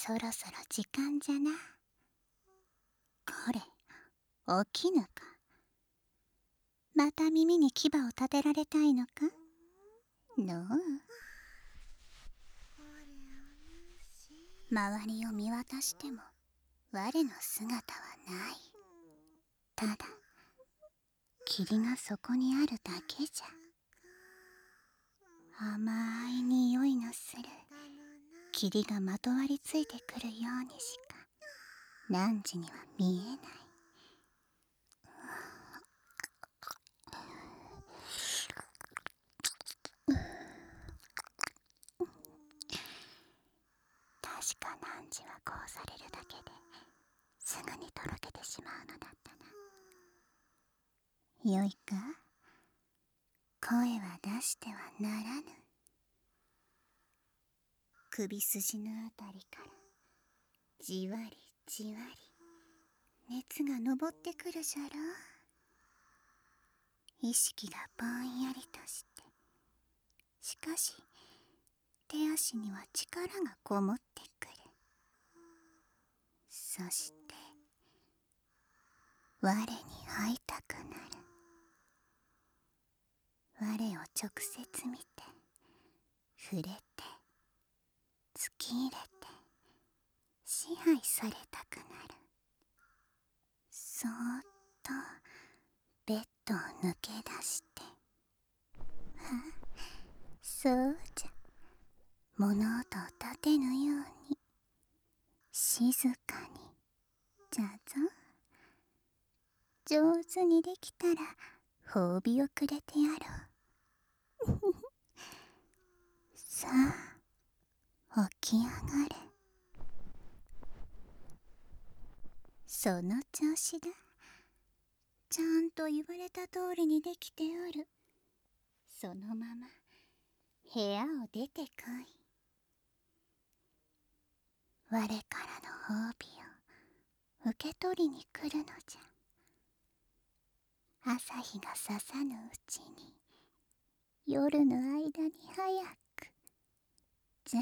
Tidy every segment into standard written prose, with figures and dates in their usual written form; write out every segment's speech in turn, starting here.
そろそろ時間じゃな。これ、起きぬか。また耳に牙を立てられたいのかのう。周りを見渡しても我の姿はない。ただ霧がそこにあるだけじゃ。甘い匂いのする霧がまとわりついてくるようにしか汝には見えない。確か汝はこうされるだけですぐにとろけてしまうのだったな。よいか、声は出してはならぬ。首筋のあたりからじわりじわり熱が昇ってくるじゃろう。意識がぼんやりとして、しかし手足には力がこもってくる。そして我に会いたくなる。我を直接見て、触れて、突き入れて、支配されたくなる。そーっとベッドを抜け出して、そうじゃ、物音を立てぬように静かにじゃぞ。上手にできたら褒美をくれてやろう。さあ起き上がれ。その調子だ。ちゃんと言われた通りにできておる。そのまま部屋を出てこい。我からの褒美を受け取りに来るのじゃ。朝日がささぬうちに、夜の間に早く。じゃ。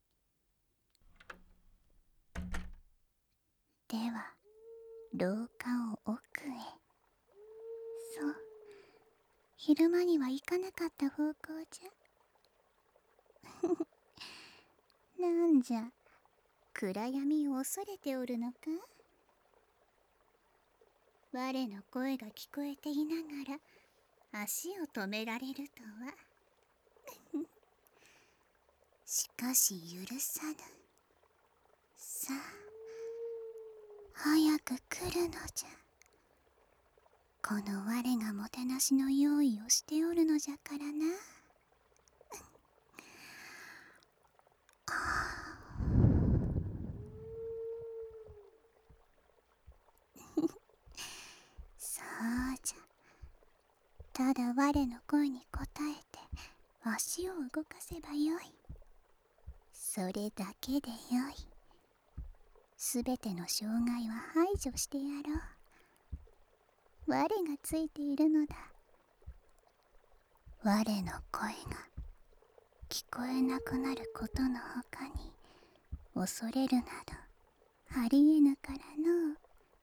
では廊下を奥へ。そう、昼間には行かなかった方向じゃ。なんじゃ、暗闇を恐れておるのか。我の声が聞こえていながら足を止められるとは。しかし許さぬ。さあ早く来るのじゃ。この我がもてなしの用意をしておるのじゃからな。そうじゃ。ただ我の声に応えて足を動かせばよい。それだけでよい。すべての障害は排除してやろう。我がついているのだ。我の声が聞こえなくなることのほかに恐れるなどありえぬからのう。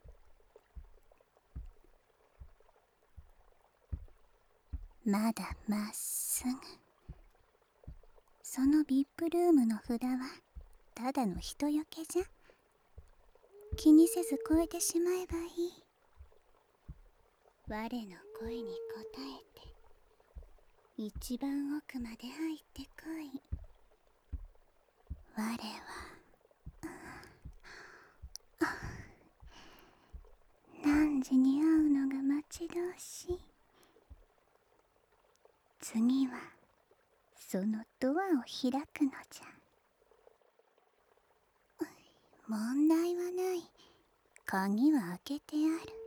まだまっすぐ。そのビップルームの札はただの人よけじゃ。気にせず越えてしまえばいい。我の声に応えて一番奥まで入ってこい。我は何時に会うのが待ち遠しい。次はそのドアを開くのじゃ。問題はない。鍵は開けてある。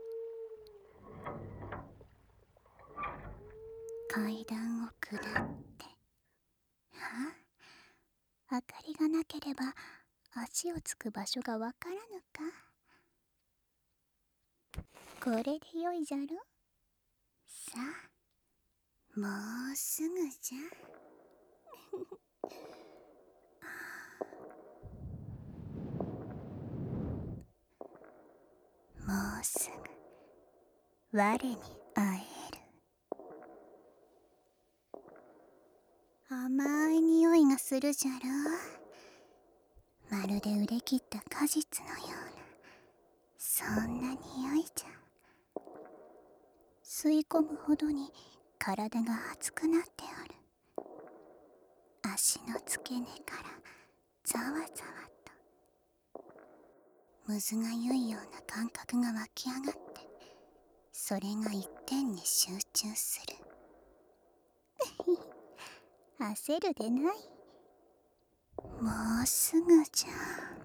階段を下って、明かりがなければ足をつく場所がわからぬか。これでよいじゃろ。さあもうすぐじゃ。 うすぐ我に会える。甘い匂いがするじゃろう。まるで売れ切った果実のような、そんな匂いじゃ。吸い込むほどに体が熱くなっておる。足の付け根からざわざわとむずがゆいような感覚が湧き上がって、それが一点に集中する。焦るでない。もうすぐじゃ。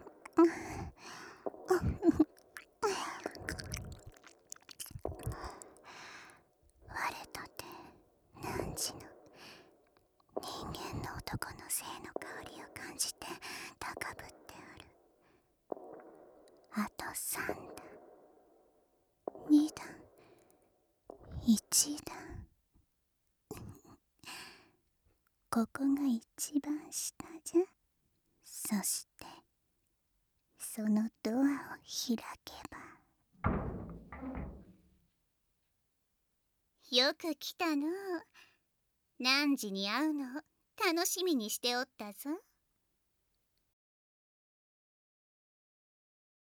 我とて汝の人間の男の性の香りを感じて高ぶっておる。あと3段、2段、1段。ここが一番下じゃ。そしてそのドアを開けば。よく来たの。何時に会うのを楽しみにしておったぞ。